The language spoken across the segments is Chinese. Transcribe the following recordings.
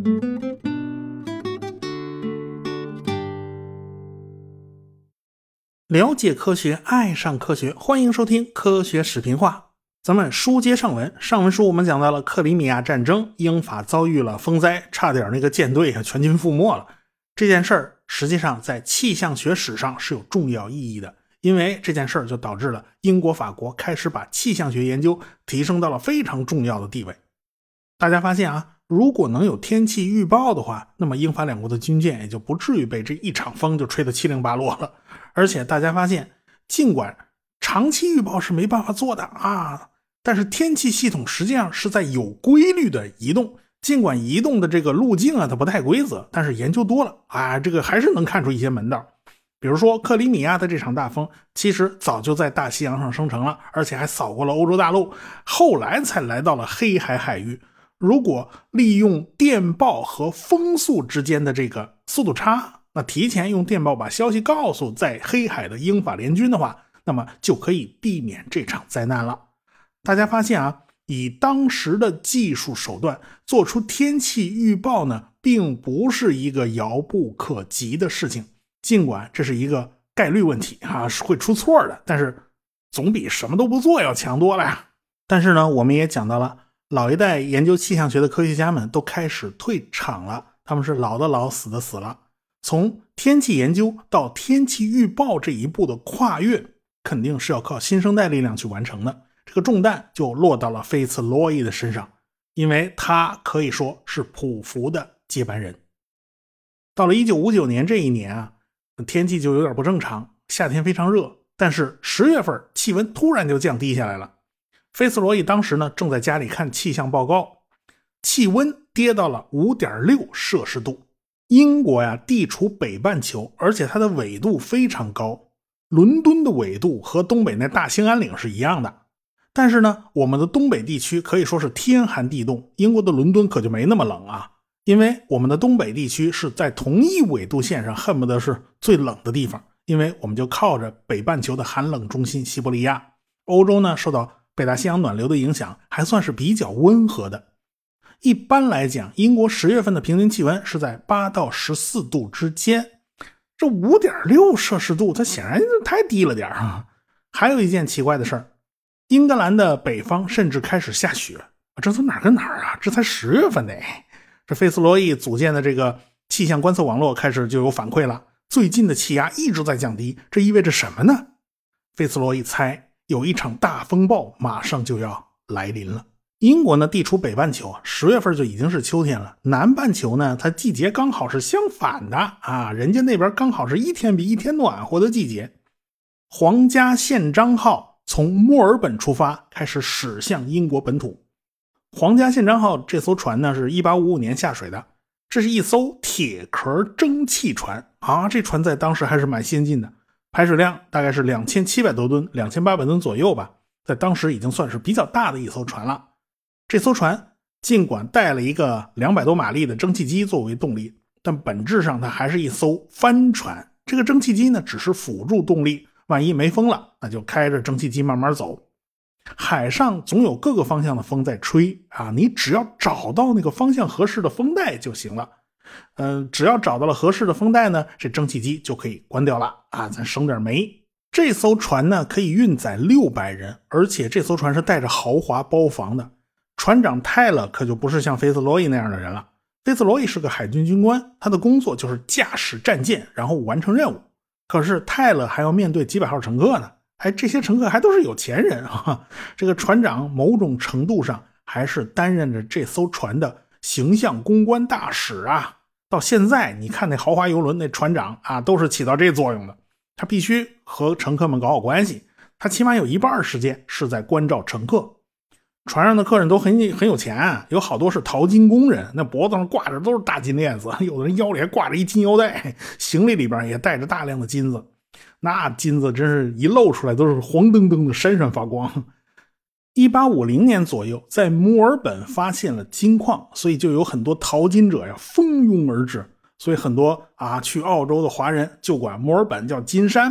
了解科学，爱上科学，欢迎收听科学视频化。咱们书接上文，上文书我们讲到了克里米亚战争，英法遭遇了风灾，差点那个舰队全军覆没了。这件事儿实际上在气象学史上是有重要意义的，因为这件事儿就导致了英国、法国开始把气象学研究提升到了非常重要的地位。大家发现啊，如果能有天气预报的话，那么英法两国的军舰也就不至于被这一场风就吹得七零八落了。而且大家发现，尽管长期预报是没办法做的啊，但是天气系统实际上是在有规律的移动，尽管移动的这个路径啊它不太规则，但是研究多了啊，这个还是能看出一些门道。比如说克里米亚的这场大风其实早就在大西洋上生成了，而且还扫过了欧洲大陆，后来才来到了黑海海域。如果利用电报和风速之间的这个速度差，那提前用电报把消息告诉在黑海的英法联军的话，那么就可以避免这场灾难了。大家发现啊，以当时的技术手段做出天气预报呢，并不是一个遥不可及的事情。尽管这是一个概率问题啊，是会出错的，但是总比什么都不做要强多了呀。但是呢，我们也讲到了，老一代研究气象学的科学家们都开始退场了，他们是老的老，死的死了。从天气研究到天气预报这一步的跨越，肯定是要靠新生代力量去完成的。这个重担就落到了菲茨罗伊的身上，因为他可以说是普福的接班人。到了1959年这一年啊，天气就有点不正常，夏天非常热，但是10月份气温突然就降低下来了。菲茨罗伊当时呢正在家里看气象报告，气温跌到了 5.6 摄氏度。英国呀地处北半球，而且它的纬度非常高，伦敦的纬度和东北那大兴安岭是一样的。但是呢，我们的东北地区可以说是天寒地冻，英国的伦敦可就没那么冷啊，因为我们的东北地区是在同一纬度线上，恨不得是最冷的地方，因为我们就靠着北半球的寒冷中心西伯利亚。欧洲呢受到北大西洋暖流的影响，还算是比较温和的。一般来讲，英国10月份的平均气温是在8到14度之间，这 5.6 摄氏度它显然太低了点啊。还有一件奇怪的事儿，英格兰的北方甚至开始下雪，这从哪儿跟哪儿啊？这才10月份呢。这菲茨罗伊组建的这个气象观测网络开始就有反馈了，最近的气压一直在降低，这意味着什么呢？菲茨罗伊猜有一场大风暴马上就要来临了。英国呢地处北半球，10月份就已经是秋天了，南半球呢它季节刚好是相反的啊，人家那边刚好是一天比一天暖和的季节。皇家宪章号从墨尔本出发，开始驶向英国本土。皇家宪章号这艘船呢是1855年下水的，这是一艘铁壳蒸汽船啊，这船在当时还是蛮先进的，排水量大概是2700多吨，2800吨左右吧，在当时已经算是比较大的一艘船了。这艘船尽管带了一个200多马力的蒸汽机作为动力，但本质上它还是一艘帆船。这个蒸汽机呢只是辅助动力，万一没风了，那就开着蒸汽机慢慢走。海上总有各个方向的风在吹啊，你只要找到那个方向合适的风带就行了。只要找到了合适的风带呢，这蒸汽机就可以关掉了啊，咱省点煤。这艘船呢可以运载600人，而且这艘船是带着豪华包房的。船长泰勒可就不是像菲茨罗伊那样的人了，菲茨罗伊是个海军军官，他的工作就是驾驶战舰然后完成任务。可是泰勒还要面对几百号乘客呢，这些乘客还都是有钱人啊。这个船长某种程度上还是担任着这艘船的形象公关大使啊。到现在你看那豪华游轮那船长啊，都是起到这作用的。他必须和乘客们搞好关系，他起码有一半时间是在关照乘客。船上的客人都很有钱，有好多是淘金工人，那脖子上挂着都是大金链子，有的人腰里还挂着一金腰带，行李里边也带着大量的金子，那金子真是一露出来都是黄澄澄的，闪闪发光。1850年左右，在墨尔本发现了金矿，所以就有很多淘金者呀蜂拥而至，所以很多去澳洲的华人就管墨尔本叫金山嘛，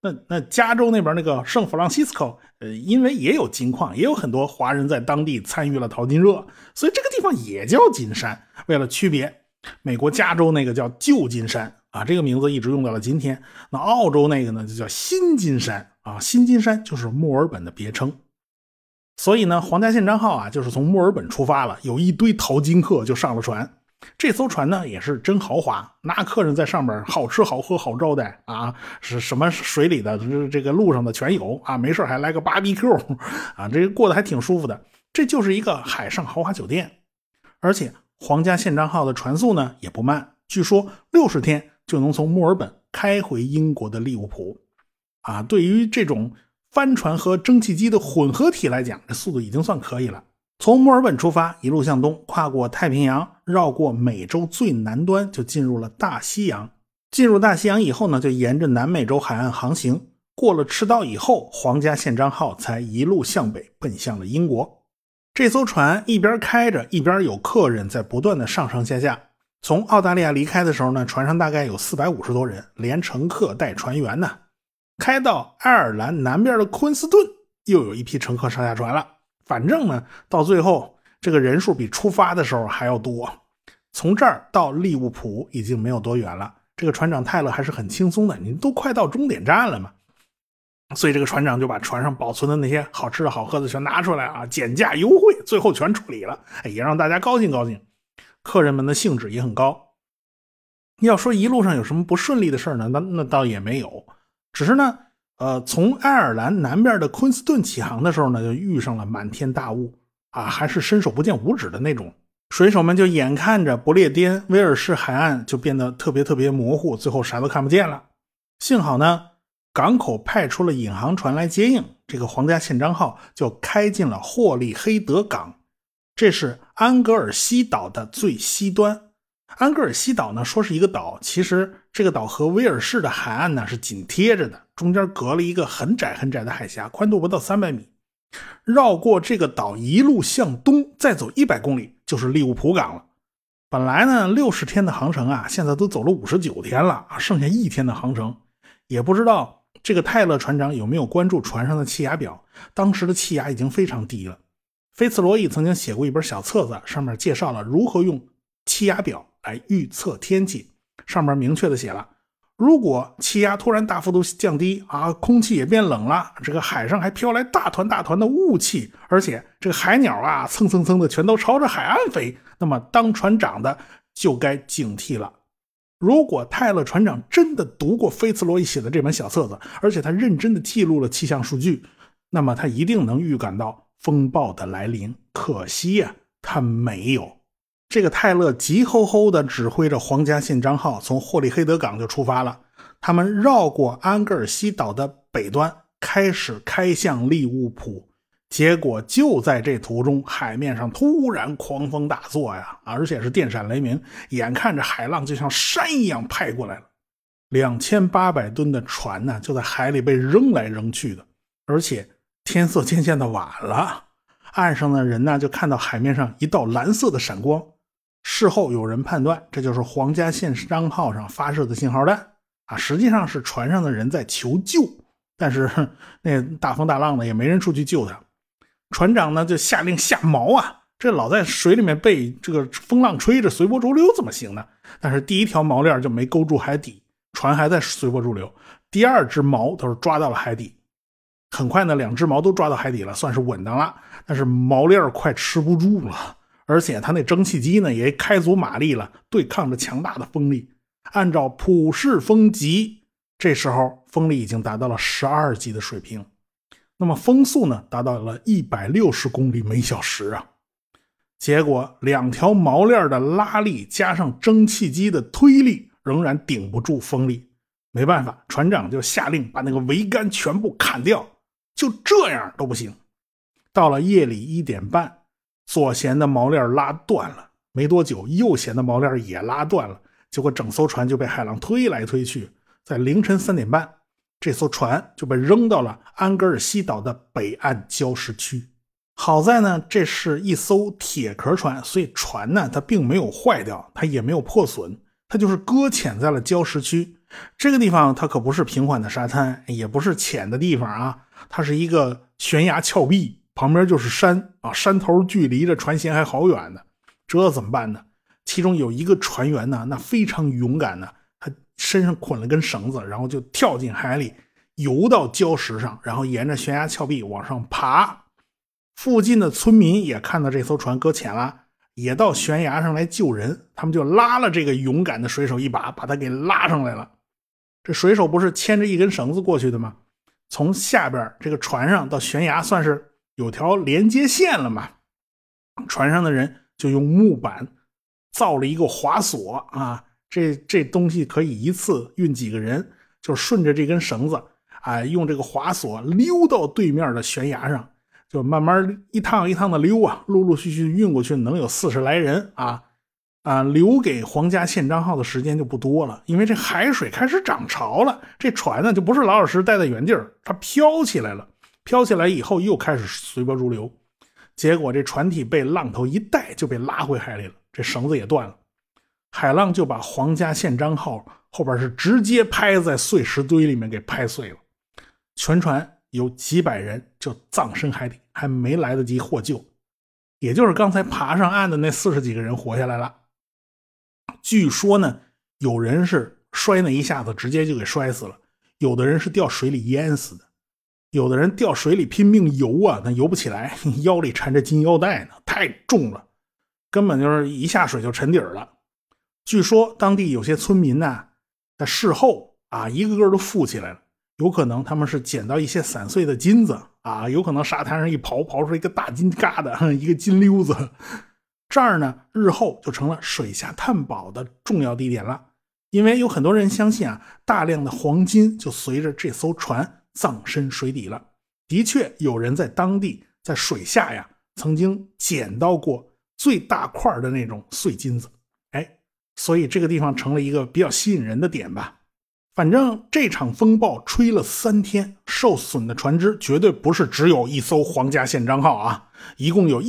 那加州那边那个圣弗朗西斯科，因为也有金矿，也有很多华人在当地参与了淘金热，所以这个地方也叫金山。为了区别，美国加州那个叫旧金山啊，这个名字一直用到了今天。那澳洲那个呢就叫新金山啊，新金山就是墨尔本的别称。所以呢，皇家宪章号啊就是从墨尔本出发了，有一堆淘金客就上了船。这艘船呢也是真豪华，那客人在上面好吃好喝好招待啊，是什么水里的这个路上的全有啊，没事还来个 BBQ 啊，这个过得还挺舒服的。这就是一个海上豪华酒店。而且皇家宪章号的船速呢也不慢，据说60天就能从墨尔本开回英国的利物浦啊。对于这种帆船和蒸汽机的混合体来讲，这速度已经算可以了。从墨尔本出发，一路向东，跨过太平洋，绕过美洲最南端，就进入了大西洋。进入大西洋以后呢，就沿着南美洲海岸航行。过了赤道以后，皇家宪章号才一路向北奔向了英国。这艘船一边开着，一边有客人在不断的上上下下。从澳大利亚离开的时候呢，船上大概有450多人，连乘客带船员呢。开到爱尔兰南边的昆斯顿，又有一批乘客上下船了。反正呢，到最后这个人数比出发的时候还要多。从这儿到利物浦已经没有多远了，这个船长泰勒还是很轻松的，你都快到终点站了嘛。所以这个船长就把船上保存的那些好吃的好喝的全拿出来啊，减价优惠，最后全处理了，也让大家高兴高兴。客人们的兴致也很高。要说一路上有什么不顺利的事呢，那倒也没有，只是呢从爱尔兰南边的昆斯顿起航的时候呢，就遇上了满天大雾啊，还是伸手不见五指的那种。水手们就眼看着不列颠威尔士海岸就变得特别模糊，最后啥都看不见了。幸好呢，港口派出了引航船来接应，这个皇家宪章号就开进了霍利黑德港，这是安格尔西岛的最西端。安格尔西岛呢，说是一个岛，其实这个岛和威尔士的海岸呢是紧贴着的，中间隔了一个很窄的海峡，宽度不到300米。绕过这个岛一路向东，再走100公里就是利物浦港了。本来呢60天的航程啊，现在都走了59天了啊，剩下1天的航程。也不知道这个泰勒船长有没有关注船上的气压表，当时的气压已经非常低了。菲茨罗伊曾经写过一本小册子，上面介绍了如何用气压表来预测天气，上面明确的写了，如果气压突然大幅度降低啊，空气也变冷了，这个海上还飘来大团的雾气，而且这个海鸟啊蹭的全都朝着海岸飞，那么当船长的就该警惕了。如果泰勒船长真的读过菲茨罗伊写的这本小册子，而且他认真的记录了气象数据，那么他一定能预感到风暴的来临。可惜呀，他没有。这个泰勒急吼吼地指挥着皇家宪章号从霍利黑德港就出发了，他们绕过安格尔西岛的北端，开始开向利物浦。结果就在这途中，海面上突然狂风大作呀，而且是电闪雷鸣，眼看着海浪就像山一样拍过来了。2800吨的船呢，就在海里被扔来扔去的，而且天色渐渐的晚了，岸上的人呢就看到海面上一道蓝色的闪光。事后有人判断，这就是皇家宪章号上发射的信号弹啊，实际上是船上的人在求救，但是那大风大浪的也没人出去救他。船长呢就下令下锚啊，这老在水里面被这个风浪吹着随波逐流怎么行呢？但是第一条锚链就没勾住海底，船还在随波逐流，第二只锚都是抓到了海底。很快呢，2只锚都抓到海底了，算是稳当了，但是锚链快吃不住了，而且它那蒸汽机呢也开足马力了，对抗着强大的风力。按照普氏风级，这时候风力已经达到了12级的水平，那么风速呢达到了160公里每小时啊。结果2条锚链的拉力加上蒸汽机的推力仍然顶不住风力，没办法，船长就下令把那个桅杆全部砍掉，就这样都不行。到了夜里1点半，左舷的锚链拉断了，没多久右舷的锚链也拉断了，结果整艘船就被海浪推来推去，在凌晨3点半，这艘船就被扔到了安格尔西岛的北岸礁石区。好在呢，这是一艘铁壳船，所以船呢它并没有坏掉，它也没有破损，它就是搁浅在了礁石区。 这个地方它可不是平缓的沙滩，也不是浅的地方啊，它是一个悬崖峭壁，旁边就是山啊，山头距离着船舷还好远呢。这怎么办呢？其中有一个船员呢，那非常勇敢呢，他身上捆了根绳子，然后就跳进海里，游到礁石上，然后沿着悬崖峭壁往上爬。附近的村民也看到这艘船搁浅了，也到悬崖上来救人，他们就拉了这个勇敢的水手一把，把他给拉上来了。这水手不是牵着一根绳子过去的吗？从下边这个船上到悬崖算是有条连接线了嘛。船上的人就用木板造了一个滑索啊，这东西可以一次运几个人，就顺着这根绳子啊，用这个滑索溜到对面的悬崖上，就慢慢一趟一趟的溜啊，陆陆续续运过去，能有40来人啊。留给皇家宪章号的时间就不多了，因为这海水开始涨潮了，这船呢就不是老老实实待在原地儿，它飘起来了，飘起来以后又开始随波逐流，结果这船体被浪头一带就被拉回海里了，这绳子也断了，海浪就把皇家宪章号后边是直接拍在碎石堆里面给拍碎了，全船有几百人就葬身海底，还没来得及获救，也就是刚才爬上岸的那40几个人活下来了。据说呢，有人是摔那一下子直接就给摔死了，有的人是掉水里淹死的，有的人掉水里拼命游啊，那游不起来，腰里缠着金腰带呢，太重了，根本就是一下水就沉底了。据说当地有些村民呢，在事后啊，一个个都富起来了，有可能他们是捡到一些散碎的金子啊，有可能沙滩上一刨出来一个大金疙瘩，一个金溜子。这儿呢，日后就成了水下探宝的重要地点了，因为有很多人相信啊，大量的黄金就随着这艘船葬身水底了。的确，有人在当地在水下呀，曾经捡到过最大块的那种碎金子，所以这个地方成了一个比较吸引人的点吧。反正这场风暴吹了3天，受损的船只绝对不是只有一艘皇家宪章号啊，一共有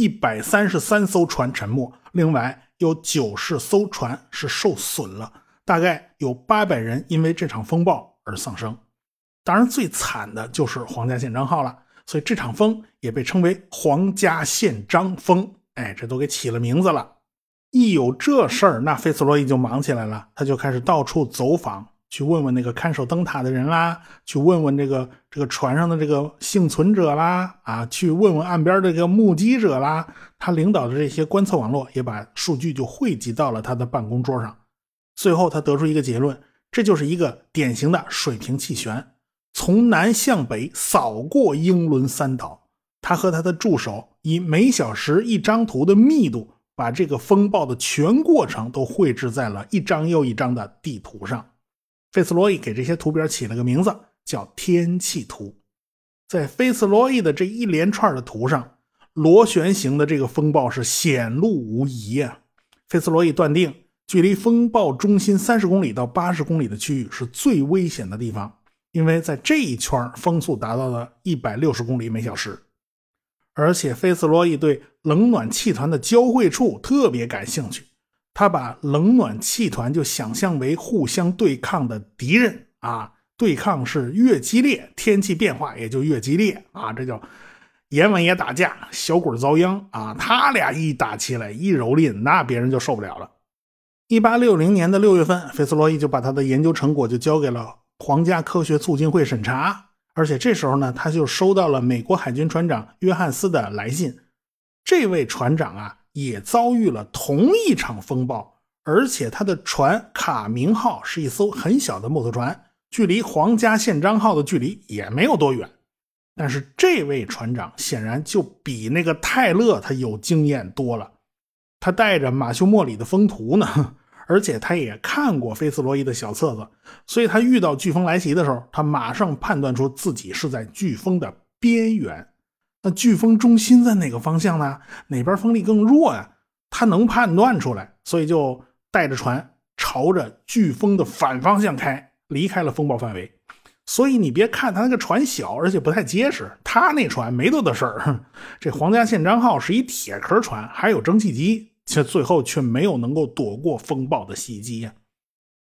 133艘船沉没，另外有90艘船是受损了，大概有800人因为这场风暴而丧生。当然最惨的就是皇家宪章号了，所以这场风也被称为皇家宪章风，这都给起了名字了。一有这事儿，那费茨罗伊就忙起来了，他就开始到处走访，去问问那个看守灯塔的人啦，去问问这个船上的这个幸存者啦，去问问岸边这个目击者啦。他领导的这些观测网络也把数据就汇集到了他的办公桌上。最后他得出一个结论，这就是一个典型的水平气旋，从南向北扫过英伦三岛。他和他的助手以每小时1张图的密度，把这个风暴的全过程都绘制在了一张又一张的地图上。费茨罗伊给这些图表起了个名字，叫天气图。在费茨罗伊的这一连串的图上，螺旋形的这个风暴是显露无遗啊。费茨罗伊断定，距离风暴中心30公里到80公里的区域是最危险的地方，因为在这一圈风速达到了160公里每小时。而且费茨罗伊对冷暖气团的交汇处特别感兴趣，他把冷暖气团就想象为互相对抗的敌人啊，对抗是越激烈，天气变化也就越激烈啊，这叫阎王爷打架，小鬼遭殃啊，他俩一打起来一蹂躏，那别人就受不了了。1860年的6月份，费茨罗伊就把他的研究成果就交给了皇家科学促进会审查，而且这时候呢，他就收到了美国海军船长约翰斯的来信。这位船长啊，也遭遇了同一场风暴，而且他的船卡明号是一艘很小的木头船，距离皇家宪章号的距离也没有多远。但是这位船长显然就比那个泰勒他有经验多了，他带着马修莫里的风图呢，而且他也看过费茨罗伊的小册子，所以他遇到飓风来袭的时候，他马上判断出自己是在飓风的边缘。那飓风中心在哪个方向呢？哪边风力更弱呀？他能判断出来，所以就带着船朝着飓风的反方向开，离开了风暴范围。所以你别看他那个船小，而且不太结实，他那船没多大事儿。这皇家宪章号是一铁壳船，还有蒸汽机，却最后却没有能够躲过风暴的袭击呀。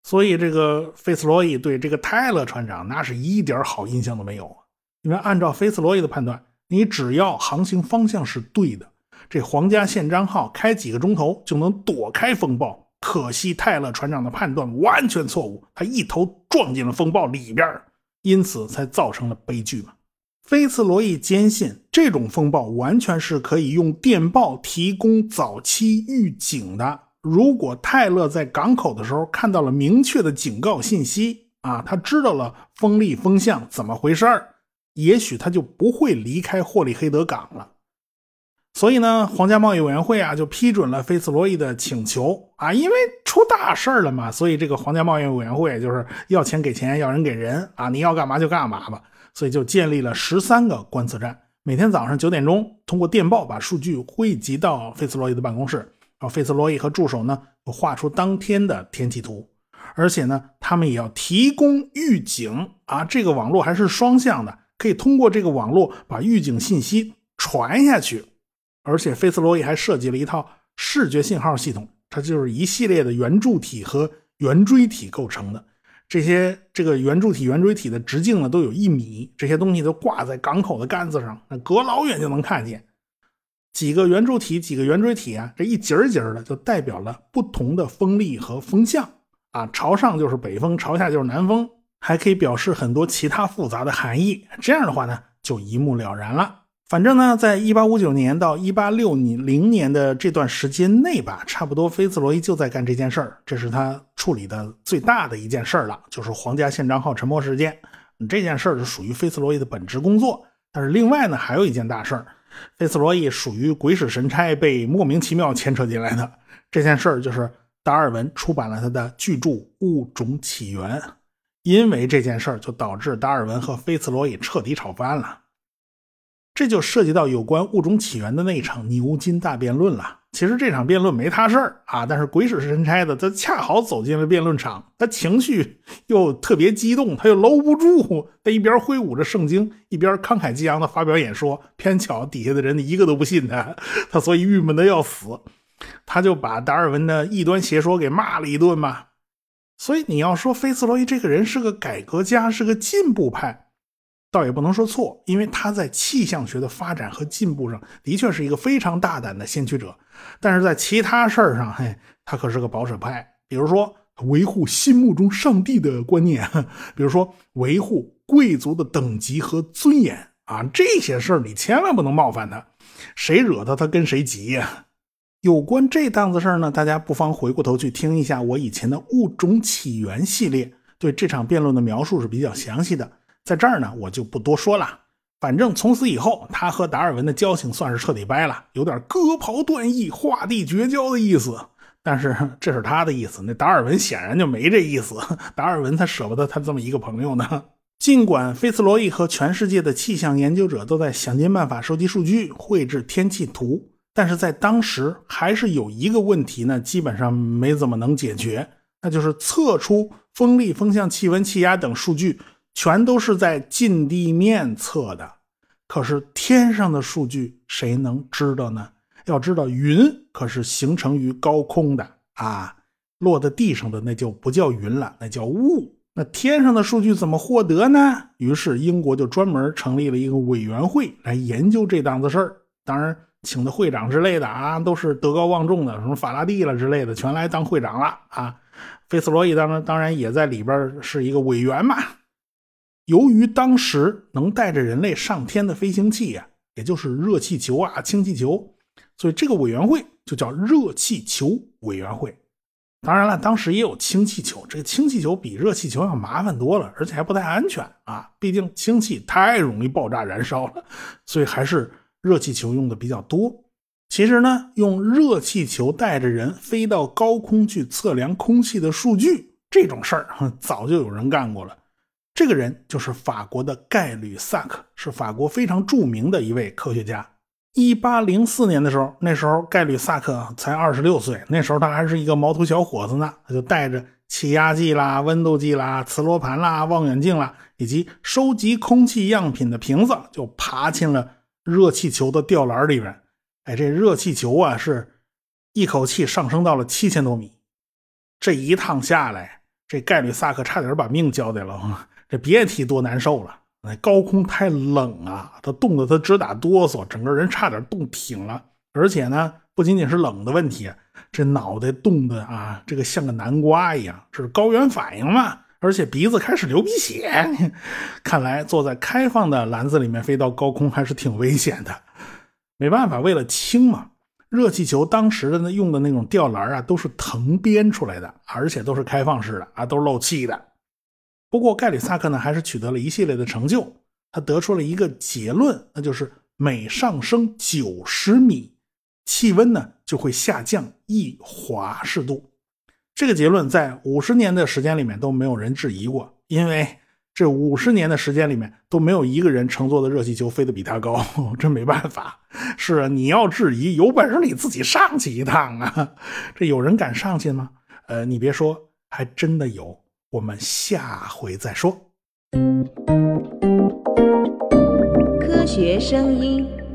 所以这个费茨罗伊对这个泰勒船长那是一点好印象都没有。因为按照费茨罗伊的判断，你只要航行方向是对的，这皇家宪章号开几个钟头就能躲开风暴。可惜泰勒船长的判断完全错误，他一头撞进了风暴里边，因此才造成了悲剧嘛。菲茨罗伊坚信这种风暴完全是可以用电报提供早期预警的。如果泰勒在港口的时候看到了明确的警告信息他知道了风力风向怎么回事儿，也许他就不会离开霍利黑德港了。所以呢，皇家贸易委员会就批准了菲茨罗伊的请求因为出大事了嘛，所以这个皇家贸易委员会就是要钱给钱，要人给人你要干嘛就干嘛吧。所以就建立了13个观测站，每天早上9点钟通过电报把数据汇集到菲茨罗伊的办公室，然后菲茨罗伊和助手呢就画出当天的天气图，而且呢他们也要提供预警这个网络还是双向的，可以通过这个网络把预警信息传下去。而且菲茨罗伊还设计了一套视觉信号系统，它就是一系列的圆柱体和圆锥体构成的。这个圆柱体圆锥体的直径呢都有1米，这些东西都挂在港口的杆子上，那隔老远就能看见。几个圆柱体几个圆锥体这一节儿节儿的就代表了不同的风力和风向朝上就是北风，朝下就是南风，还可以表示很多其他复杂的含义。这样的话呢就一目了然了。反正呢在1859年到1860年的这段时间内吧，差不多菲茨罗伊就在干这件事儿，这是他处理的最大的一件事儿了，就是皇家宪章号沉没事件。这件事儿是属于菲茨罗伊的本职工作。但是另外呢还有一件大事儿，菲茨罗伊属于鬼使神差被莫名其妙牵扯进来的。这件事儿就是达尔文出版了他的巨著《物种起源》，因为这件事儿就导致达尔文和菲茨罗伊彻底吵翻了。这就涉及到有关物种起源的那场牛津大辩论了。其实这场辩论没他事儿但是鬼使神差的他恰好走进了辩论场，他情绪又特别激动，他又搂不住，他一边挥舞着圣经，一边慷慨激昂的发表演说，偏巧底下的人一个都不信他所以郁闷的要死，他就把达尔文的异端邪说给骂了一顿嘛。所以你要说菲茨罗伊这个人是个改革家，是个进步派，倒也不能说错，因为他在气象学的发展和进步上的确是一个非常大胆的先驱者，但是在其他事儿上他可是个保守派。比如说维护心目中上帝的观念，比如说维护贵族的等级和尊严这些事儿你千万不能冒犯他，谁惹他跟谁急呀。有关这档子事儿呢，大家不妨回过头去听一下我以前的物种起源系列，对这场辩论的描述是比较详细的，在这儿呢我就不多说了。反正从此以后他和达尔文的交情算是彻底掰了，有点割袍断义画地绝交的意思。但是这是他的意思，那达尔文显然就没这意思，达尔文他舍不得他这么一个朋友呢。尽管菲茨罗伊和全世界的气象研究者都在想尽办法收集数据绘制天气图，但是在当时还是有一个问题呢基本上没怎么能解决，那就是测出风力风向气温气压等数据全都是在近地面测的，可是天上的数据谁能知道呢？要知道云可是形成于高空的落在地上的那就不叫云了，那叫雾。那天上的数据怎么获得呢？于是英国就专门成立了一个委员会来研究这档子事儿，当然请的会长之类的都是德高望重的，什么法拉第了之类的全来当会长了菲茨罗伊当然也在里边是一个委员嘛。由于当时能带着人类上天的飞行器也就是热气球氢气球，所以这个委员会就叫热气球委员会。当然了，当时也有氢气球，这个氢气球比热气球要麻烦多了，而且还不太安全毕竟氢气太容易爆炸燃烧了，所以还是热气球用的比较多。其实呢，用热气球带着人飞到高空去测量空气的数据，这种事儿早就有人干过了。这个人就是法国的盖吕萨克，是法国非常著名的一位科学家。1804年的时候，那时候盖吕萨克才26岁，那时候他还是一个毛头小伙子呢，他就带着气压计啦、温度计啦、磁罗盘啦、望远镜啦，以及收集空气样品的瓶子，就爬进了热气球的吊篮里边。这热气球是一口气上升到了7000多米。这一趟下来， 这盖吕萨克差点把命交代了，这别提多难受了。高空太冷啊，他冻得他直打哆嗦，整个人差点冻挺了。而且呢，不仅仅是冷的问题，这脑袋冻得啊，这个像个南瓜一样，这是高原反应嘛。而且鼻子开始流鼻血，看来坐在开放的篮子里面飞到高空还是挺危险的。没办法，为了轻嘛，热气球当时的用的那种吊篮啊，都是藤编出来的，而且都是开放式的啊，都是漏气的。不过盖吕萨克呢，还是取得了一系列的成就，他得出了一个结论，那就是每上升90米，气温呢就会下降1华氏度。这个结论在50年的时间里面都没有人质疑过，因为这50年的时间里面都没有一个人乘坐的热气球飞得比他高，真没办法。是啊，你要质疑，有本事你自己上去一趟啊！这有人敢上去吗？你别说，还真的有。我们下回再说。 科学声音。